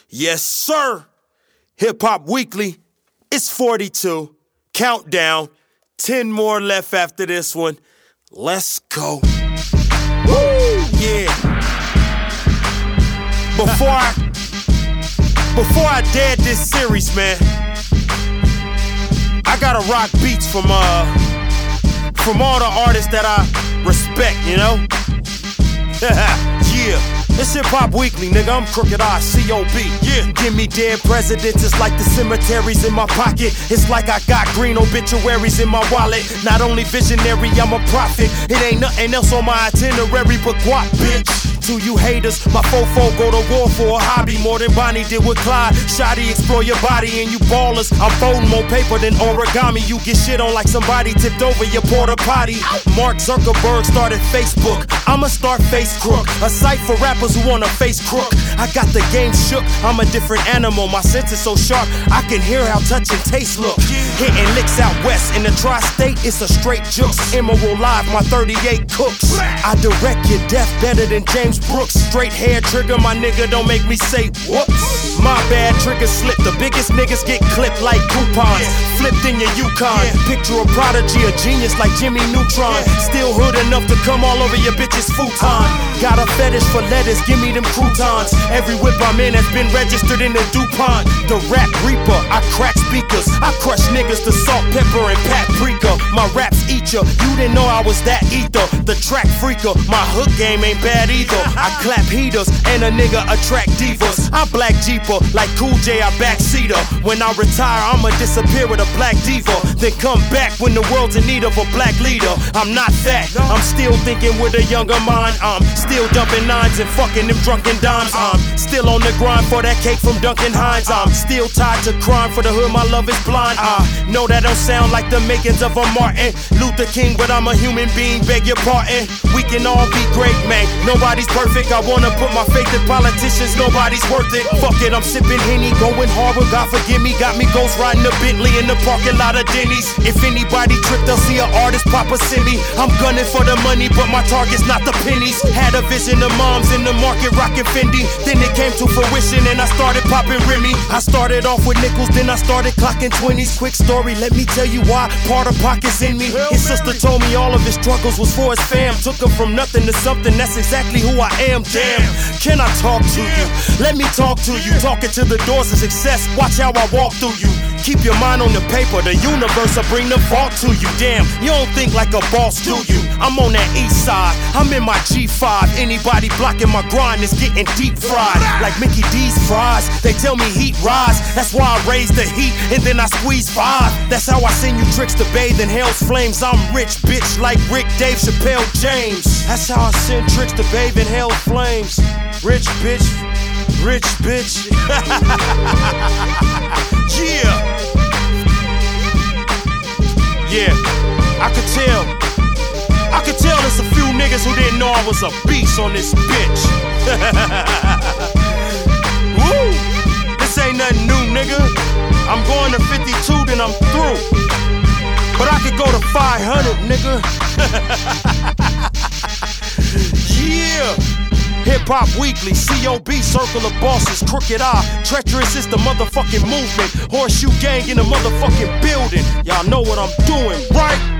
Yes, sir. Hip Hop Weekly. It's 42. Countdown. 10 more left after this one. Let's go. Woo! Yeah. Before I dead this series, man, I gotta rock beats from all the artists that I respect, you know? Yeah. It's Hip Hop Weekly, nigga, I'm Crooked I, C.O.B. Yeah. Give me dead presidents, it's like the cemeteries in my pocket. It's like I got green obituaries in my wallet. Not only visionary, I'm a prophet. It ain't nothing else on my itinerary but guap, bitch. To you haters, my fofo go to war for a hobby. More than Bonnie did with Clyde. Shoddy explore your body and you ballers. I'm folding more paper than origami. You get shit on like somebody tipped over your porta potty. Mark Zuckerberg started Facebook. I'ma start Face Crook, a site for rappers who wanna face crook. I got the game shook, I'm a different animal. My sense is so sharp, I can hear how touch and taste look. Hitting licks out west in the tri-state, it's a straight jukes. Emerald Live, my 38 cooks. I direct your death better than James Brooks. Straight hair trigger, my nigga, don't make me say whoops. My bad trigger slip, the biggest niggas get clipped like coupons. Flipped in your Yukon. Picture a prodigy, a genius like Jimmy Neutron. Still hood enough to come all over your bitch's futon. Got a fetish for lettuce, give me them croutons. Every whip I'm in has been registered in the DuPont. The rap reaper, I crack speakers. I crush niggas to salt, pepper, and paprika. My raps eat ya, you didn't know I was that either. The track freaker, my hook game ain't bad either. I clap heaters, and a nigga attract divas. I black Jeeper, like Cool J, I backseater. When I retire, I'ma disappear with a black diva. Then come back when the world's in need of a black leader. I'm not that, I'm still thinking with a younger mind. I'm still dumping nines and fucking them drunken dimes. I'm still on the grind for that cake from Duncan Hines. I'm still tied to crime for the hood, my love is blind. I know that don't sound like the makings of a Martin Luther King, but I'm a human being, beg your pardon. We can all be great, man, nobody's perfect. I wanna put my faith in politicians, nobody's worth it. Fuck it, I'm sipping Henny, going hard, but God forgive me. Got me ghost riding a Bentley in the parking lot of Denny's. If anybody trip, they'll see an artist pop a semi. I'm gunning for the money, but my target's not the pennies. Had a vision of moms in the market rocking Fendi. Then it came to fruition and I started popping Remy. I started off with nickels, then I started clocking 20s. Quick story, let me tell you why. Part of pockets in me. His sister told me all of his struggles was for his fam. Took him from nothing to something, that's exactly who I am. Damn, can I talk to you? Let me talk to you. Talking to the doors of success, watch how I walk through you. Keep your mind on the paper, the universe will bring the vault to you. Damn, you don't think like a boss, do you? I'm on that east side, I'm in my G5. Anybody blocking my grind is getting deep fried. Like Mickey D's fries, they tell me heat rise. That's why I raise the heat and then I squeeze 5. That's how I send you tricks to bathe in hell's flames. I'm rich, bitch, like Rick, Dave, Chappelle, James. That's how I send tricks to bathe in hell's flames. Rich bitch, rich bitch. Yeah. Yeah, I could tell there's a few niggas who didn't know I was a beast on this bitch. Woo! This ain't nothing new, nigga. I'm going to 52, then I'm through. But I could go to 500, nigga. Yeah. Hip Hop Weekly, C.O.B. Circle of Bosses, Crooked I. Treacherous is the motherfucking movement. Horseshoe gang in the motherfucking building. Y'all know what I'm doing, right?